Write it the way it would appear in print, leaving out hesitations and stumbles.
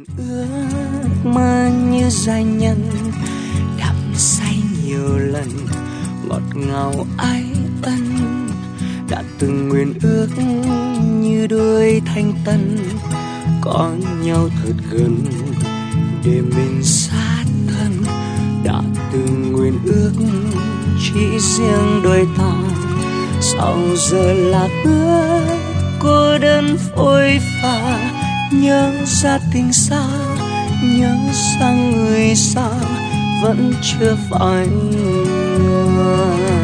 Ước mơ như giai nhân đắm say nhiều lần, ngọt ngào ái ân đã từng nguyện ước như đôi thanh tân, có nhau thật gần để mình sát thân. Đã từng nguyện ước chỉ riêng đôi ta, sao giờ là ước cô đơn phôi pha. Nhớ ra tình xa, nhớ ra người xa vẫn chưa phải người.